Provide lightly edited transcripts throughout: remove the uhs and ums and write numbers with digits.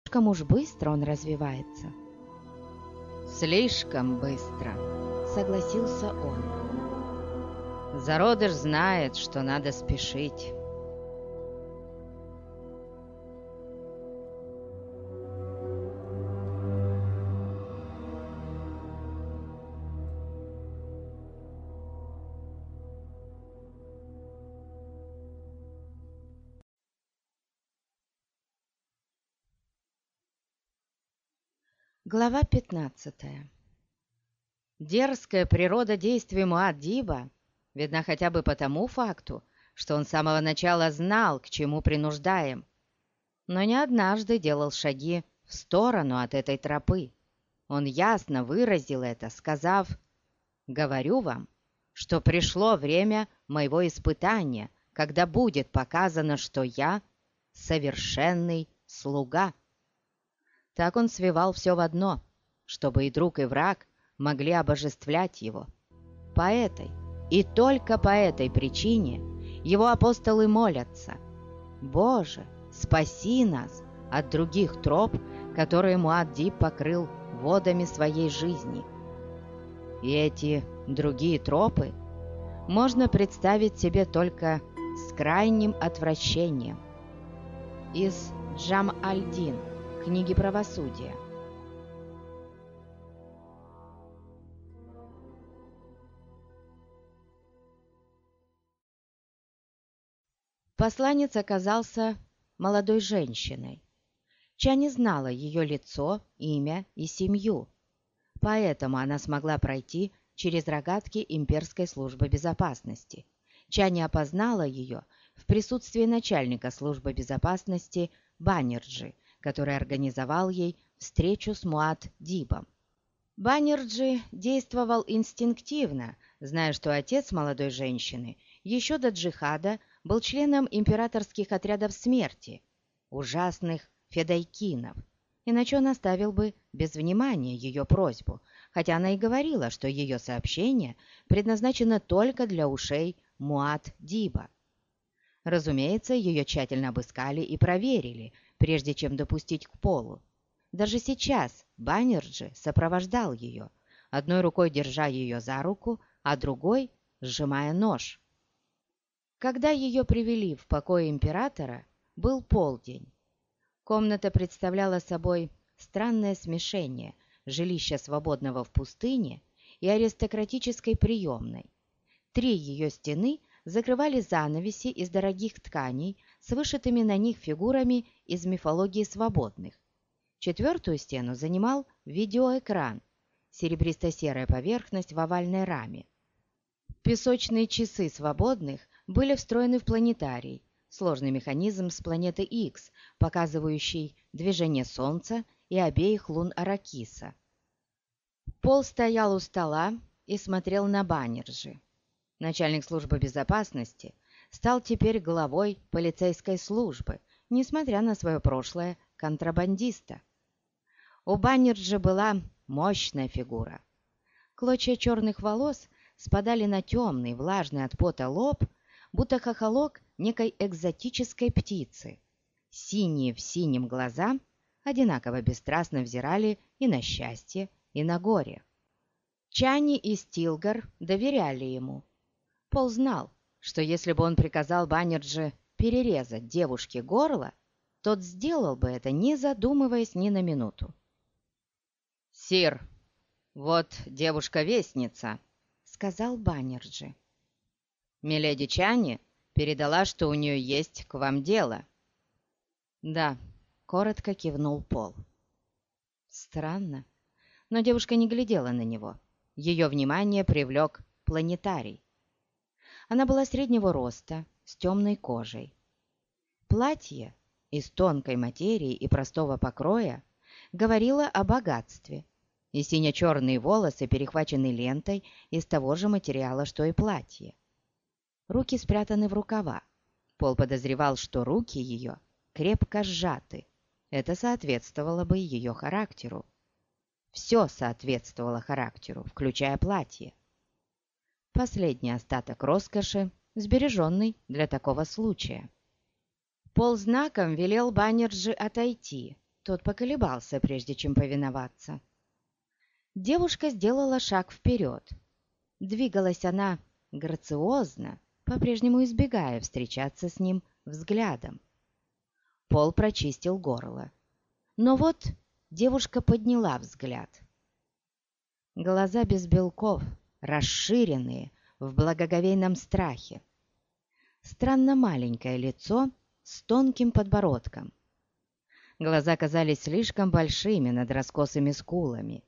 Слишком уж быстро он развивается. «Слишком быстро», — согласился он. «Зародыш знает, что надо спешить». Глава 15. Дерзкая природа действий Муад'Диба видна хотя бы по тому факту, что он с самого начала знал, к чему принуждаем, но не однажды делал шаги в сторону от этой тропы. Он ясно выразил это, сказав: «Говорю вам, что пришло время моего испытания, когда будет показано, что я совершенный слуга». Так он свивал все в одно, чтобы и друг, и враг могли обожествлять его. По этой и только по этой причине его апостолы молятся: «Боже, спаси нас от других троп, которые Муад'Диб покрыл водами своей жизни». И эти другие тропы можно представить себе только с крайним отвращением. Из Джам-аль-Дин, книги правосудия. Посланец оказался молодой женщиной. Чани знала ее лицо, имя и семью, поэтому она смогла пройти через рогатки имперской службы безопасности. Чани опознала ее в присутствии начальника службы безопасности Баннерджи, который организовал ей встречу с Муад'Дибом. Баннерджи действовал инстинктивно, зная, что отец молодой женщины еще до джихада был членом императорских отрядов смерти, ужасных федайкинов, иначе он оставил бы без внимания ее просьбу, хотя она и говорила, что ее сообщение предназначено только для ушей Муад'Диба. Разумеется, ее тщательно обыскали и проверили, прежде чем допустить к полу. Даже сейчас Баннерджи сопровождал ее, одной рукой держа ее за руку, а другой сжимая нож. Когда ее привели в покой императора, был полдень. Комната представляла собой странное смешение жилища свободного в пустыне и аристократической приемной. 3 ее стены закрывали занавеси из дорогих тканей с вышитыми на них фигурами из мифологии свободных. 4-ю стену занимал видеоэкран, серебристо-серая поверхность в овальной раме. Песочные часы свободных были встроены в планетарий, сложный механизм с планеты Икс, показывающий движение Солнца и обеих лун Аракиса. Пол стоял у стола и смотрел на Баннерджи. Начальник службы безопасности стал теперь главой полицейской службы, несмотря на свое прошлое контрабандиста. У Баннерджи была мощная фигура. Клочья черных волос спадали на темный, влажный от пота лоб, будто хохолок некой экзотической птицы. Синие в синем глаза одинаково бесстрастно взирали и на счастье, и на горе. Чани и Стилгар доверяли ему. Пол знал, что если бы он приказал Баннерджи перерезать девушке горло, тот сделал бы это, не задумываясь ни на минуту. «Сир, вот девушка-вестница», — сказал Баннерджи. «Миледи Чани передала, что у нее есть к вам дело». «Да», — коротко кивнул Пол. Странно, но девушка не глядела на него. Ее внимание привлек планетарий. Она была среднего роста, с темной кожей. Платье из тонкой материи и простого покроя говорило о богатстве, и сине-черные волосы перехвачены лентой из того же материала, что и платье. Руки спрятаны в рукава. Пол подозревал, что руки ее крепко сжаты. Это соответствовало бы ее характеру. Все соответствовало характеру, включая платье. Последний остаток роскоши, сбереженный для такого случая. Пол знаком велел Баннерджи отойти, Тот поколебался, прежде чем повиноваться. Девушка сделала шаг вперед. Двигалась она грациозно, по-прежнему избегая встречаться с ним взглядом. Пол прочистил горло. Но вот девушка подняла взгляд. Глаза без белков, расширенные, в благоговейном страхе. Странно маленькое лицо с тонким подбородком. Глаза казались слишком большими над раскосыми скулами.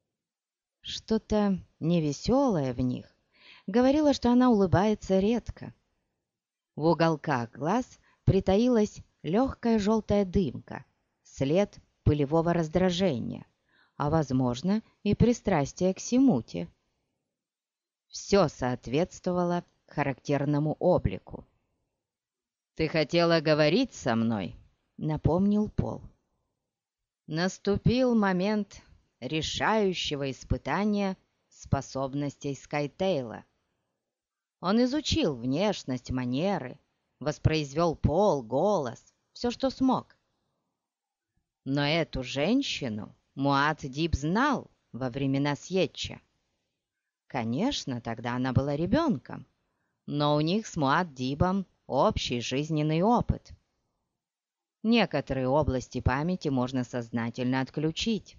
Что-то невеселое в них говорило, что она улыбается редко. В уголках глаз притаилась легкая желтая дымка, след пылевого раздражения, а, возможно, и пристрастие к симуте. Все соответствовало характерному облику. «Ты хотела говорить со мной?» — напомнил Пол. Наступил момент решающего испытания способностей Скайтейла. Он изучил внешность, манеры, воспроизвел пол, голос, все, что смог. Но эту женщину Муад-Диб знал во времена Сьетча. Конечно, тогда она была ребенком, но у них с Муад-Дибом общий жизненный опыт. Некоторые области памяти можно сознательно отключить.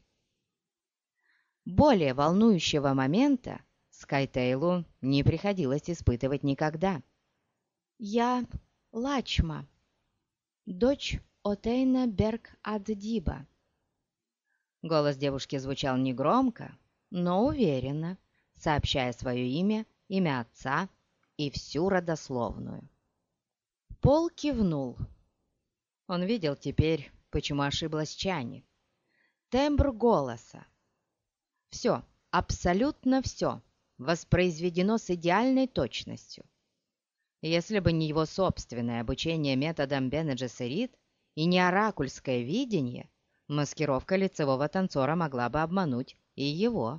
Более волнующего момента Скайтейлу не приходилось испытывать никогда. «Я Лачма, дочь Отейна Берг-ад-Диба». Голос девушки звучал негромко, но уверенно, сообщая свое имя, имя отца и всю родословную. Пол кивнул. Он видел теперь, почему ошиблась Чани. Тембр голоса. Все, абсолютно все, воспроизведено с идеальной точностью. Если бы не его собственное обучение методом Бене Джессерит и не оракульское видение, маскировка лицевого танцора могла бы обмануть и его.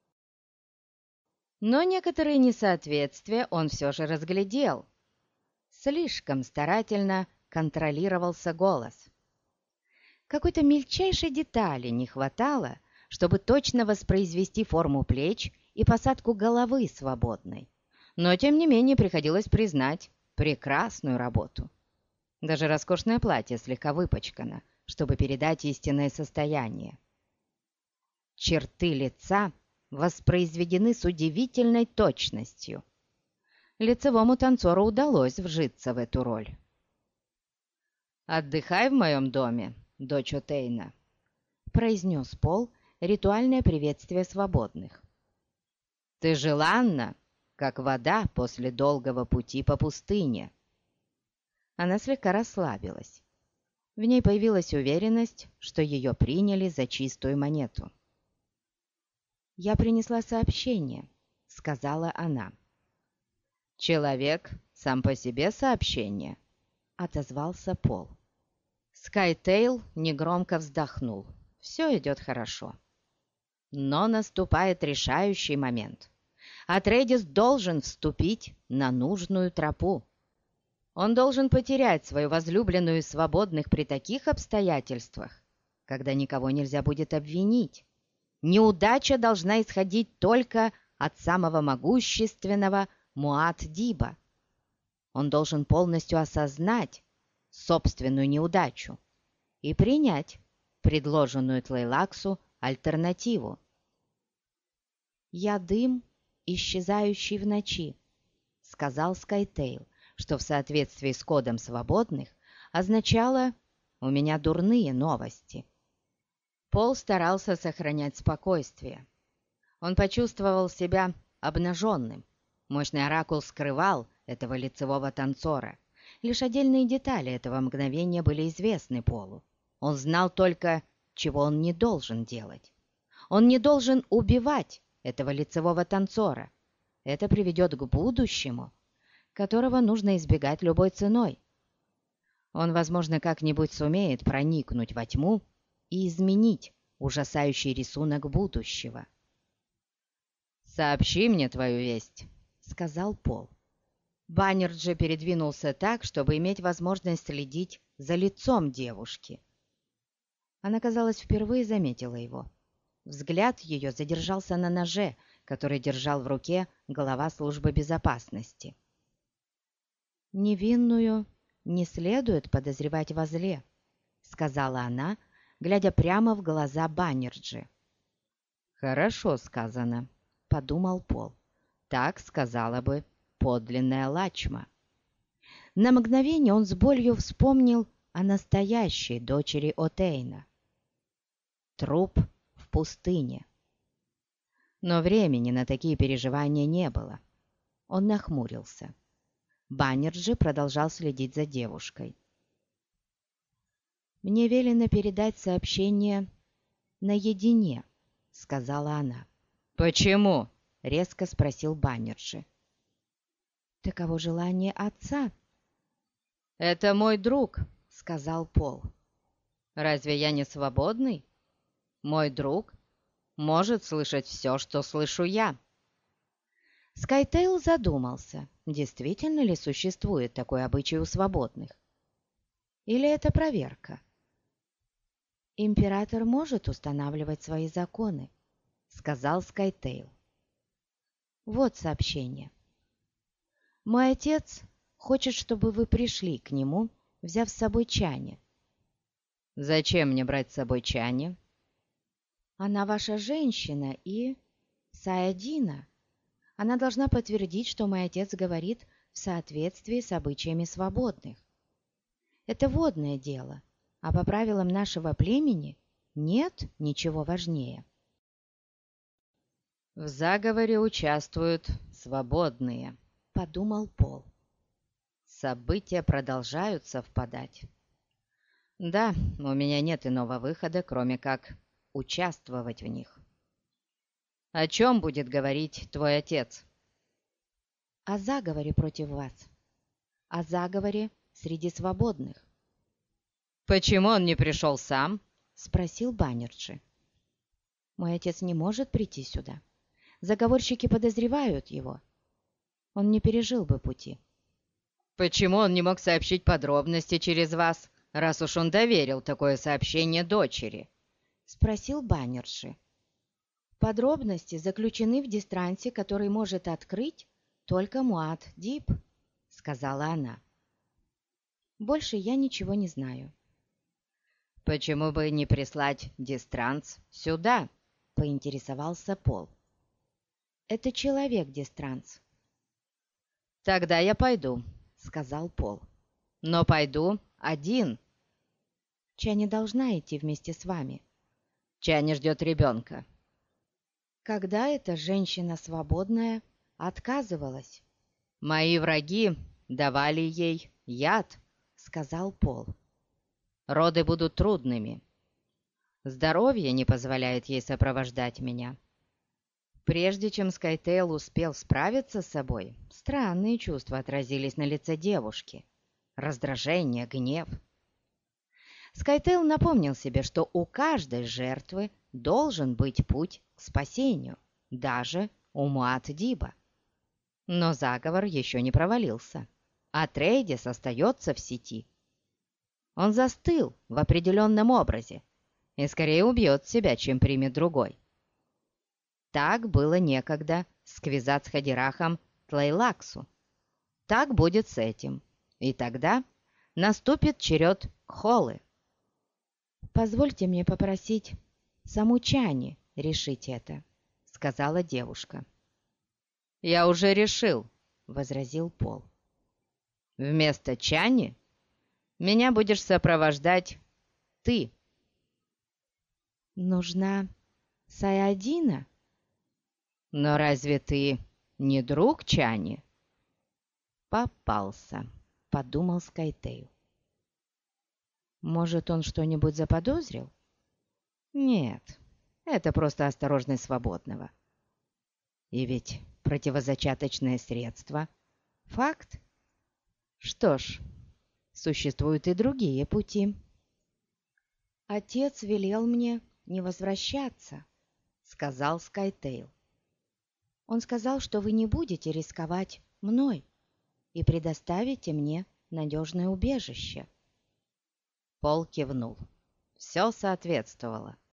Но некоторые несоответствия он все же разглядел. Слишком старательно контролировался голос. Какой-то мельчайшей детали не хватало, чтобы точно воспроизвести форму плеч и посадку головы свободной. Но, тем не менее, приходилось признать прекрасную работу. Даже роскошное платье слегка выпачкано, чтобы передать истинное состояние. Черты лица воспроизведены с удивительной точностью. Лицевому танцору удалось вжиться в эту роль. «Отдыхай в моем доме, дочь Отейна», — произнес Пол ритуальное приветствие свободных. «Ты желанна, как вода после долгого пути по пустыне». Она слегка расслабилась. В ней появилась уверенность, что ее приняли за чистую монету. «Я принесла сообщение», — сказала она. «Человек сам по себе сообщение», — отозвался Пол. Скайтейл негромко вздохнул. «Все идет хорошо». Но наступает решающий момент. Атрейдис должен вступить на нужную тропу. Он должен потерять свою возлюбленную и свободных при таких обстоятельствах, когда никого нельзя будет обвинить. Неудача должна исходить только от самого могущественного Муад-Диба. Он должен полностью осознать собственную неудачу и принять предложенную Тлейлаксу альтернативу. «Я дым, исчезающий в ночи», — сказал Скайтейл, что в соответствии с кодом свободных означало «у меня дурные новости». Пол старался сохранять спокойствие. Он почувствовал себя обнаженным. Мощный оракул скрывал этого лицевого танцора. Лишь отдельные детали этого мгновения были известны Полу. Он знал только, чего он не должен делать. Он не должен убивать этого лицевого танцора. Это приведет к будущему, которого нужно избегать любой ценой. Он, возможно, как-нибудь сумеет проникнуть во тьму и изменить ужасающий рисунок будущего. «Сообщи мне твою весть», — сказал Пол. Баннерджи передвинулся так, чтобы иметь возможность следить за лицом девушки. Она, казалось, впервые заметила его. Взгляд ее задержался на ноже, который держал в руке глава службы безопасности. «Невинную не следует подозревать во зле», — сказала она, глядя прямо в глаза Баннерджи. «Хорошо сказано», — подумал Пол. «Так сказала бы подлинная Лачма». На мгновение он с болью вспомнил о настоящей дочери Отейна. Труп в пустыне. Но времени на такие переживания не было. Он нахмурился. Баннерджи продолжал следить за девушкой. «Мне велено передать сообщение наедине», — сказала она. «Почему?» — резко спросил Баннерджи. «Таково желание отца». «Это мой друг», — сказал Пол. «Разве я не свободный? Мой друг может слышать все, что слышу я». Скайтейл задумался, действительно ли существует такой обычай у свободных. Или это проверка? «Император может устанавливать свои законы», — сказал Скайтейл. «Вот сообщение. Мой отец хочет, чтобы вы пришли к нему, взяв с собой Чани». «Зачем мне брать с собой Чани?» «Она ваша женщина и Саядина. Она должна подтвердить, что мой отец говорит в соответствии с обычаями свободных. Это водное дело, а по правилам нашего племени нет ничего важнее». «В заговоре участвуют свободные», — подумал Пол. «События продолжают совпадать. Да, у меня нет иного выхода, кроме как участвовать в них». «О чем будет говорить твой отец?» «О заговоре против вас. О заговоре среди свободных». «Почему он не пришел сам?» — спросил Баннерджи. «Мой отец не может прийти сюда. Заговорщики подозревают его. Он не пережил бы пути». «Почему он не мог сообщить подробности через вас, раз уж он доверил такое сообщение дочери?» — спросил Баннерджи. «Подробности заключены в дистрансе, который может открыть только Муад-Диб», — сказала она. «Больше я ничего не знаю». «Почему бы не прислать дистранс сюда?» — поинтересовался Пол. «Это человек-дистранс». «Тогда я пойду», — сказал Пол. «Но пойду один». «Чани должна идти вместе с вами». «Чани ждет ребенка». «Когда эта женщина свободная отказывалась?» «Мои враги давали ей яд», — сказал Пол. «Роды будут трудными. Здоровье не позволяет ей сопровождать меня». Прежде чем Скайтейл успел справиться с собой, странные чувства отразились на лице девушки. Раздражение, гнев. Скайтейл напомнил себе, что у каждой жертвы должен быть путь к спасению, даже у Муад-Диба. Но заговор еще не провалился. Атрейдис остается в сети. Он застыл в определенном образе и скорее убьет себя, чем примет другой. Так было некогда с Квизац-Хадирахом Тлейлаксу. Так будет с этим. И тогда наступит черед Кхолы. «Позвольте мне попросить саму Чани решить это», — сказала девушка. «Я уже решил», — возразил Пол. «Вместо Чани меня будешь сопровождать ты». «Нужна Саядина?» «Но разве ты не друг Чани?» «Попался», — подумал Скайтейл. «Может, он что-нибудь заподозрил?» «Нет, это просто осторожность свободного. И ведь противозачаточное средство — факт. Что ж, существуют и другие пути». «Отец велел мне не возвращаться», — сказал Скайтейл. «Он сказал, что вы не будете рисковать мной и предоставите мне надежное убежище». Пол кивнул. все соответствовало.